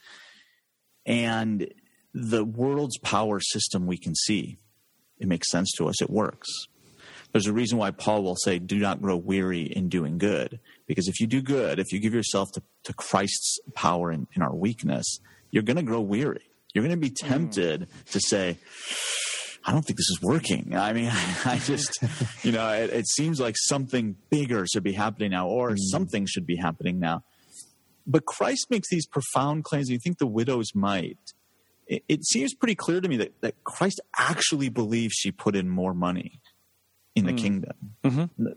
And the world's power system we can see. It makes sense to us. It works. There's a reason why Paul will say, do not grow weary in doing good. Because if you do good, if you give yourself to, to Christ's power in, in our weakness, you're going to grow weary. You're going to be tempted mm. to say, I don't think this is working. I mean, I just, you know, it, it seems like something bigger should be happening now, or mm. something should be happening now. But Christ makes these profound claims. You think the widow's mite. It, it seems pretty clear to me that, that Christ actually believes she put in more money in the mm. kingdom. Mm-hmm.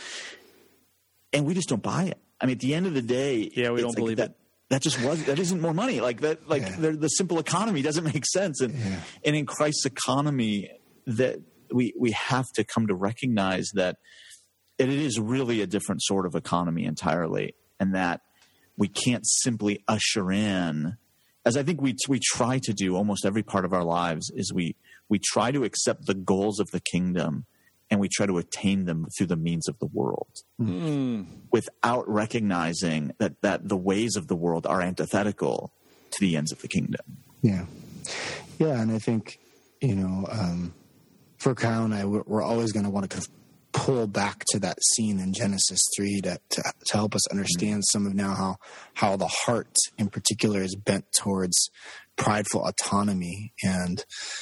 And we just don't buy it. I mean, at the end of the day, yeah, we don't like believe that. it. That just was, that isn't more money. Like that, like yeah. the, the simple economy doesn't make sense. And, yeah. and in Christ's economy, that we, we have to come to recognize that it is really a different sort of economy entirely. And that we can't simply usher in, as I think we, we try to do almost every part of our lives, is we, we try to accept the goals of the kingdom and we try to attain them through the means of the world mm. without recognizing that, that the ways of the world are antithetical to the ends of the kingdom. Yeah. Yeah. And I think, you know, um, for Kyle and I, we're, we're always going to want to kind of pull back to that scene in Genesis three to, to, to help us understand mm. some of now how, how the heart in particular is bent towards prideful autonomy, and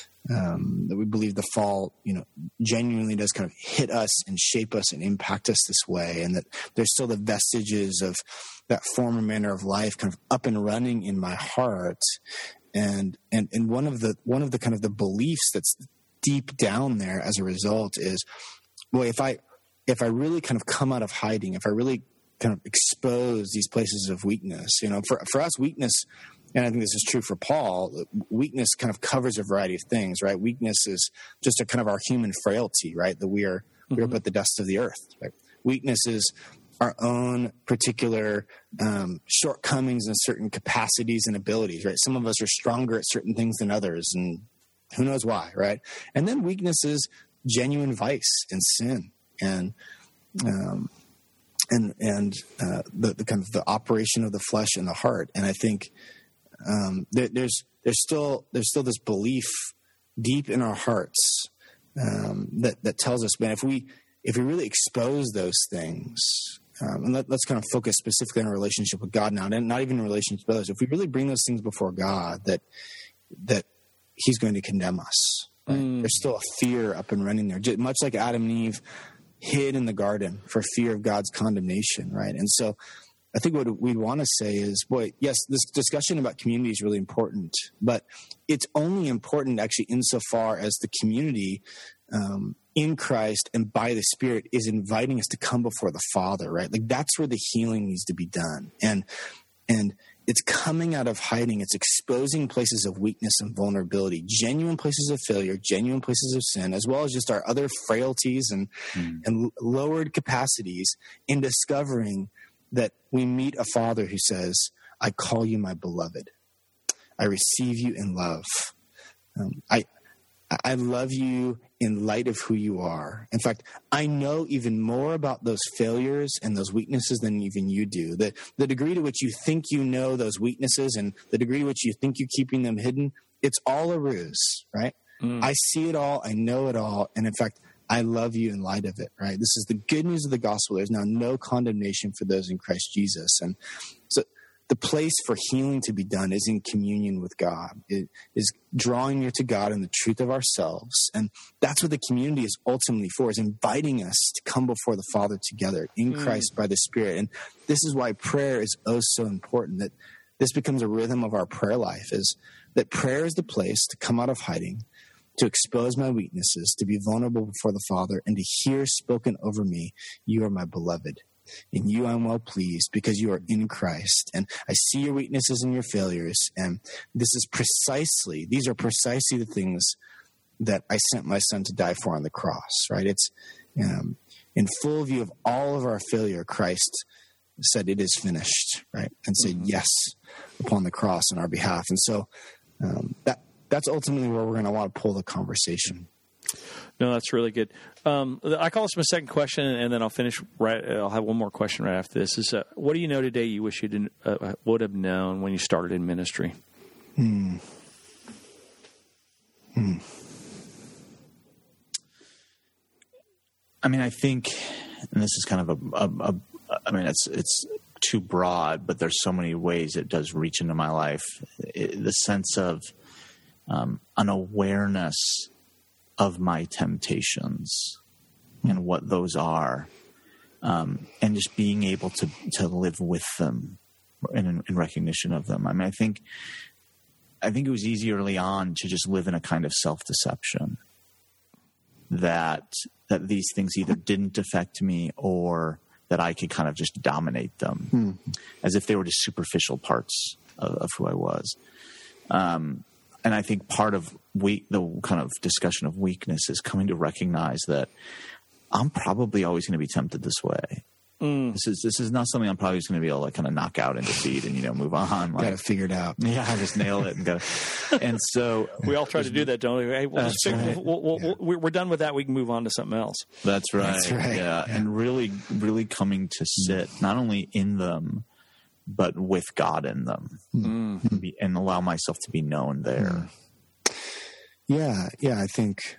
Um, that we believe the fall, you know, genuinely does kind of hit us and shape us and impact us this way, and that there's still the vestiges of that former manner of life kind of up and running in my heart. And and and one of the one of the kind of the beliefs that's deep down there as a result is, well, if I if I really kind of come out of hiding, if I really kind of expose these places of weakness, you know, for for us, weakness. And I think this is true for Paul. Weakness kind of covers a variety of things, right? Weakness is just a kind of our human frailty, right? That we are mm-hmm. we are but the dust of the earth, right? Weakness is our own particular um, shortcomings and certain capacities and abilities, right? Some of us are stronger at certain things than others, and who knows why, right? And then weakness is genuine vice and sin, and um, and and uh, the, the kind of the operation of the flesh and the heart. And I think. Um, there, there's there's still there's still this belief deep in our hearts um, that that tells us, man, if we if we really expose those things, um, and let, let's kind of focus specifically on our relationship with God now, and not even in relationship with others. If we really bring those things before God, that that He's going to condemn us. Right? Mm. There's still a fear up and running there, just much like Adam and Eve hid in the garden for fear of God's condemnation, right? And so I think what we'd want to say is, boy, yes, this discussion about community is really important, but it's only important actually insofar as the community um, in Christ and by the Spirit is inviting us to come before the Father, right? Like that's where the healing needs to be done. And and it's coming out of hiding. It's exposing places of weakness and vulnerability, genuine places of failure, genuine places of sin, as well as just our other frailties and, mm. and lowered capacities, in discovering that we meet a Father who says, I call you my beloved. I receive you in love. Um, I I love you in light of who you are. In fact, I know even more about those failures and those weaknesses than even you do. The, the degree to which you think you know those weaknesses and the degree to which you think you're keeping them hidden, it's all a ruse, right? Mm. I see it all. I know it all. And in fact, I love you in light of it, right? This is the good news of the gospel. There's now no condemnation for those in Christ Jesus. And so the place for healing to be done is in communion with God. It is drawing near to God in the truth of ourselves. And that's what the community is ultimately for, is inviting us to come before the Father together in mm. Christ by the Spirit. And this is why prayer is oh so important, that this becomes a rhythm of our prayer life, is that prayer is the place to come out of hiding, to expose my weaknesses, to be vulnerable before the Father, and to hear spoken over me, you are my beloved. In you I'm well pleased because you are in Christ. And I see your weaknesses and your failures. And this is precisely, these are precisely the things that I sent my son to die for on the cross, right? It's um, in full view of all of our failure, Christ said it is finished, right? And said mm-hmm. yes upon the cross on our behalf. And so um, that that's ultimately where we're going to want to pull the conversation. No, that's really good. Um, I call this my second question, and then I'll finish. Right, I'll have one more question right after this. Is uh, what do you know today you wish you uh, would have known when you started in ministry? Hmm. Hmm. I mean, I think, and this is kind of a, a, a I mean, it's it's too broad, but there's so many ways it does reach into my life. It, the sense of um, an awareness of my temptations and what those are, um, and just being able to to live with them in, in recognition of them. I mean, I think I think it was easy early on to just live in a kind of self-deception that that these things either didn't affect me or that I could kind of just dominate them, hmm. as if they were just superficial parts of, of who I was. Um, And I think part of weak, the kind of discussion of weakness is coming to recognize that I'm probably always going to be tempted this way. Mm. This is this is not something I'm probably just going to be able to like kind of knock out and defeat and, you know, move on. Like, got to figure it out. Yeah, I just nail it. And, go. And so we all try to do that, don't we? Hey, we'll just right. we'll, we'll, yeah. we'll, we're done with that. We can move on to something else. That's right. That's right. Yeah. yeah. And really, really coming to sit not only in them, but with God in them, mm. and, be, and allow myself to be known there. Mm. Yeah, yeah, I think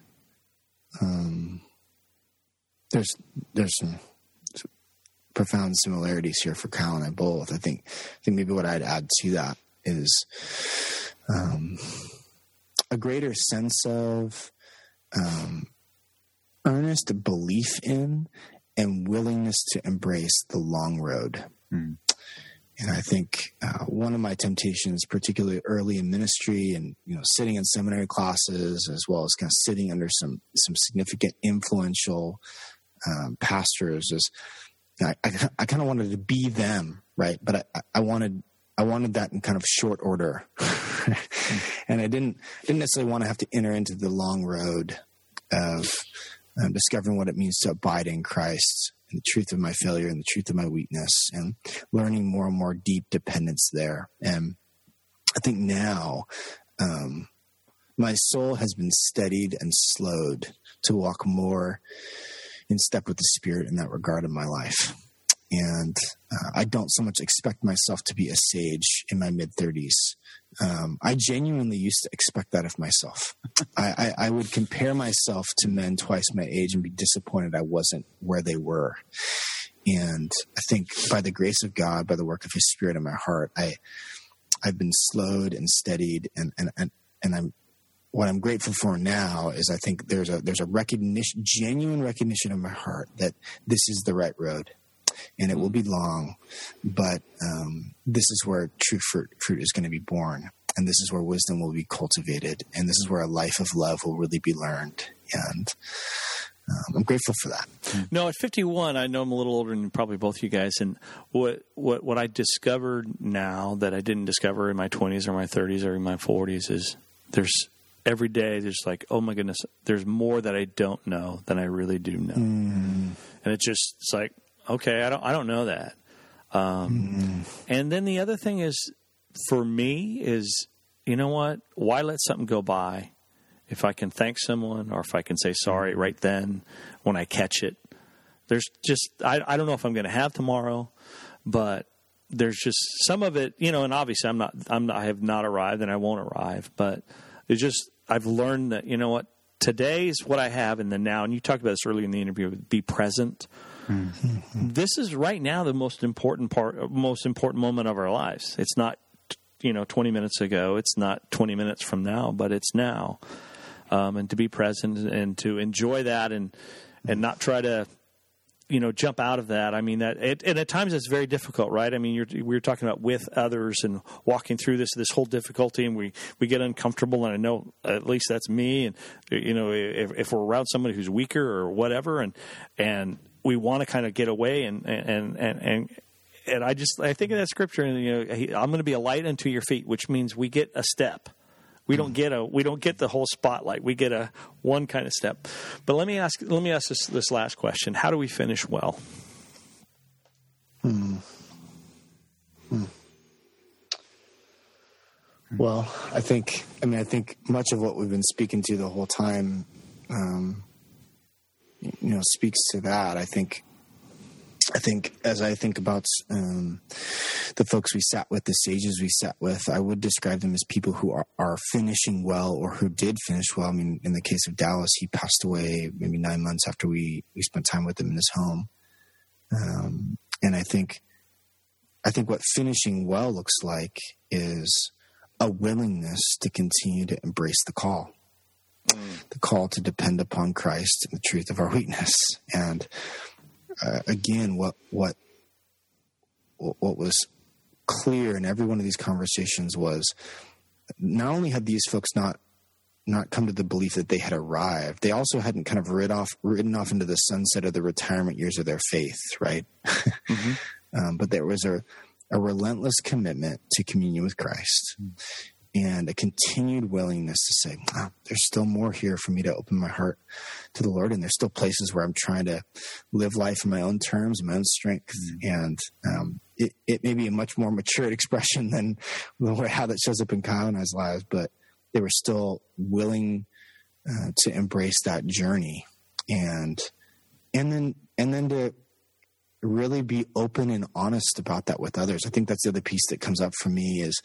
um, there's there's some, some profound similarities here for Kyle and I both. I think I think maybe what I'd add to that is um, a greater sense of um, earnest belief in and willingness to embrace the long road. Mm. And I think uh, one of my temptations, particularly early in ministry and, you know, sitting in seminary classes, as well as kind of sitting under some, some significant influential um, pastors, is you know, I, I, I kind of wanted to be them, right? But I, I wanted I wanted that in kind of short order. And I didn't didn't necessarily want to have to enter into the long road of um, discovering what it means to abide in Christ, and the truth of my failure and the truth of my weakness, and learning more and more deep dependence there. And I think now um, my soul has been steadied and slowed to walk more in step with the Spirit in that regard in my life. And uh, I don't so much expect myself to be a sage in my mid-thirties. Um, I genuinely used to expect that of myself. I, I, I would compare myself to men twice my age and be disappointed I wasn't where they were. And I think by the grace of God, by the work of His Spirit in my heart, I, I've been slowed and steadied, and, and, and, and I'm what I'm grateful for now is I think there's a there's a recognition, genuine recognition in my heart that this is the right road, and it will be long, but um, this is where true fruit, fruit is going to be born, and this is where wisdom will be cultivated, and this is where a life of love will really be learned, and um, I'm grateful for that. No, at fifty-one, I know I'm a little older than probably both you guys, and what what what I discovered now that I didn't discover in my twenties or my thirties or in my forties is there's every day there's like, oh my goodness, there's more that I don't know than I really do know. Mm. And it's just, it's like, okay, I don't, I don't know that. Um, mm. And then the other thing is for me is, you know what, why let something go by if I can thank someone or if I can say sorry right then when I catch it? There's just, I, I don't know if I'm going to have tomorrow, but there's just some of it, you know, and obviously I'm not, I'm not, I have not arrived and I won't arrive, but it's just, I've learned that, you know what, today is what I have in the now. And you talked about this earlier in the interview, be present. Mm-hmm. This is right now the most important part, most important moment of our lives. It's not, you know, twenty minutes ago. It's not twenty minutes from now, but it's now. Um, and to be present and to enjoy that and, and not try to, you know, jump out of that. I mean, that, it, and at times it's very difficult, right? I mean, you're, we were talking about with others and walking through this, this whole difficulty, and we, we get uncomfortable. And I know at least that's me. And, you know, if, if we're around somebody who's weaker or whatever, and, and we want to kind of get away and, and, and, and, and I just, I think of that scripture and, you know, I'm going to be a light unto your feet, which means we get a step. We don't get a we don't get the whole spotlight. We get a one kind of step. But let me ask let me ask this, this last question. How do we finish well? Hmm. Hmm. Well, I think I mean I think much of what we've been speaking to the whole time, um, you know, speaks to that. I think. I think as I think about um, the folks we sat with, the sages we sat with, I would describe them as people who are, are finishing well or who did finish well. I mean, in the case of Dallas, he passed away maybe nine months after we, we spent time with him in his home. Um, and I think, I think what finishing well looks like is a willingness to continue to embrace the call, mm. the call to depend upon Christ and the truth of our weakness. And Uh, again, what what what was clear in every one of these conversations was not only had these folks not not come to the belief that they had arrived, they also hadn't kind of rid off, ridden off into the sunset of the retirement years of their faith, right? Mm-hmm. um, but there was a, a relentless commitment to communion with Christ. Mm-hmm. And a continued willingness to say, oh, there's still more here for me to open my heart to the Lord. And there's still places where I'm trying to live life in my own terms, my own strength. Mm-hmm. And um, it, it may be a much more matured expression than the way how that shows up in Kyle and I's lives, but they were still willing uh, to embrace that journey. And, and then, and then to really be open and honest about that with others. I think that's the other piece that comes up for me is,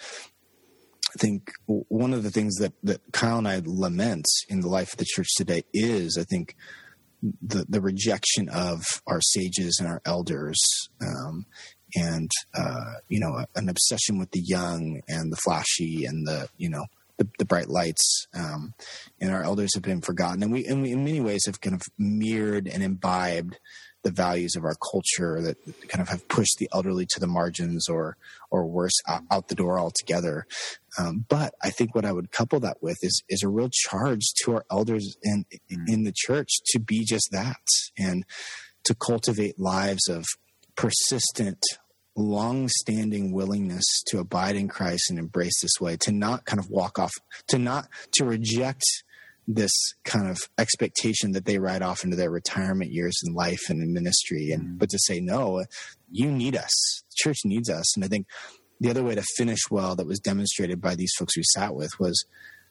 I think one of the things that, that Kyle and I lament in the life of the church today is, I think, the, the rejection of our sages and our elders, um, and, uh, you know, an obsession with the young and the flashy and the, you know, the, the bright lights. Um, and our elders have been forgotten. And we, and we, in many ways, have kind of mirrored and imbibed the values of our culture that kind of have pushed the elderly to the margins or, or worse, out, out the door altogether. Um, but I think what I would couple that with is, is a real charge to our elders in, in the church to be just that and to cultivate lives of persistent, long-standing willingness to abide in Christ and embrace this way, to not kind of walk off, to not, to reject this kind of expectation that they ride off into their retirement years in life and in ministry, and mm-hmm. but to say, no, you need us. The church needs us. And I think the other way to finish well that was demonstrated by these folks we sat with was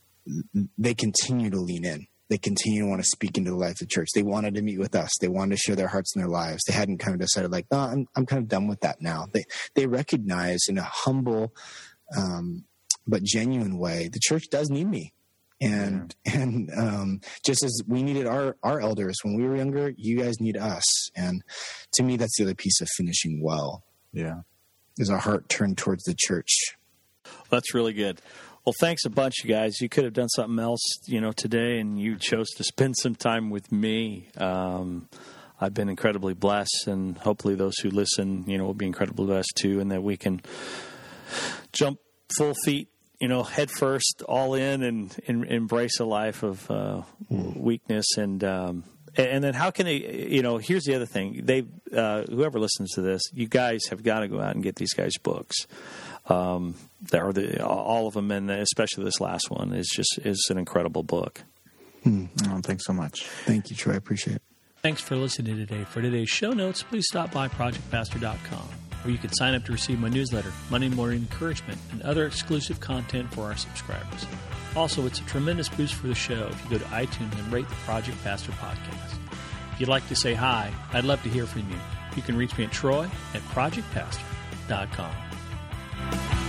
they continue to lean in. They continue to want to speak into the life of the church. They wanted to meet with us. They wanted to share their hearts and their lives. They hadn't kind of decided like, no, I'm, I'm kind of done with that now. They, they recognize in a humble, um, but genuine way, the church does need me. And, yeah. and, um, just as we needed our, our elders when we were younger, you guys need us. And to me, that's the other piece of finishing well. Yeah. Is our heart turned towards the church. That's really good. Well, thanks a bunch, you guys. You could have done something else, you know, today, and you chose to spend some time with me. Um, I've been incredibly blessed, and hopefully those who listen, you know, will be incredibly blessed too, and that we can jump full feet, you know, head first, all in, and, and embrace a life of uh, weakness. And um, and then how can they, you know, here's the other thing. They, uh, whoever listens to this, you guys have got to go out and get these guys' books. Um, there are the, all of them, and especially this last one is just is an incredible book. Hmm. Oh, thanks so much. Thank you, Troy. I appreciate it. Thanks for listening today. For today's show notes, please stop by project pastor dot com, where you can sign up to receive my newsletter, Monday Morning Encouragement, and other exclusive content for our subscribers. Also, it's a tremendous boost for the show if you go to iTunes and rate the Project Pastor podcast. If you'd like to say hi, I'd love to hear from you. You can reach me at Troy at project pastor dot com.